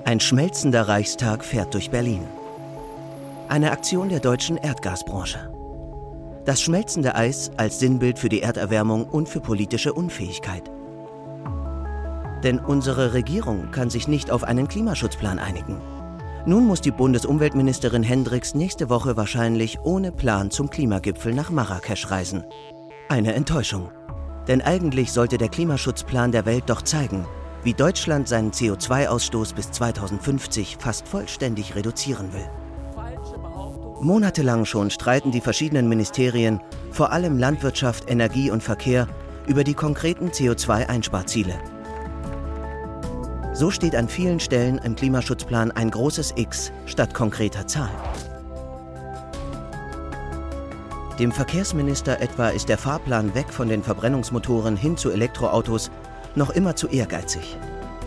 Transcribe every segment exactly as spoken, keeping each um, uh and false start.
Ein schmelzender Reichstag fährt durch Berlin. Eine Aktion der deutschen Erdgasbranche. Das schmelzende Eis als Sinnbild für die Erderwärmung und für politische Unfähigkeit. Denn unsere Regierung kann sich nicht auf einen Klimaschutzplan einigen. Nun muss die Bundesumweltministerin Hendricks nächste Woche wahrscheinlich ohne Plan zum Klimagipfel nach Marrakesch reisen. Eine Enttäuschung. Denn eigentlich sollte der Klimaschutzplan der Welt doch zeigen, wie Deutschland seinen C O zwei Ausstoß bis zweitausendfünfzig fast vollständig reduzieren will. Monatelang schon streiten die verschiedenen Ministerien, vor allem Landwirtschaft, Energie und Verkehr, über die konkreten C O zwei Einsparziele. So steht an vielen Stellen im Klimaschutzplan ein großes X statt konkreter Zahlen. Dem Verkehrsminister etwa ist der Fahrplan weg von den Verbrennungsmotoren hin zu Elektroautos noch immer zu ehrgeizig.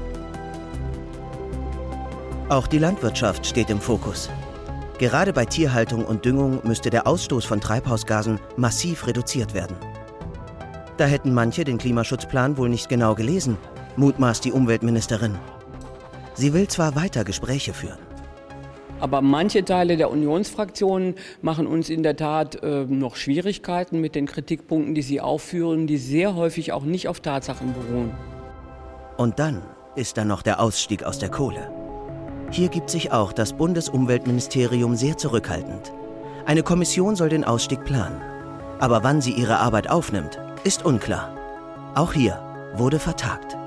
Auch die Landwirtschaft steht im Fokus. Gerade bei Tierhaltung und Düngung müsste der Ausstoß von Treibhausgasen massiv reduziert werden. Da hätten manche den Klimaschutzplan wohl nicht genau gelesen, mutmaßt die Umweltministerin. Sie will zwar weiter Gespräche führen. Aber manche Teile der Unionsfraktionen machen uns in der Tat äh, noch Schwierigkeiten mit den Kritikpunkten, die sie aufführen, die sehr häufig auch nicht auf Tatsachen beruhen. Und dann ist da noch der Ausstieg aus der Kohle. Hier gibt sich auch das Bundesumweltministerium sehr zurückhaltend. Eine Kommission soll den Ausstieg planen. Aber wann sie ihre Arbeit aufnimmt, ist unklar. Auch hier wurde vertagt.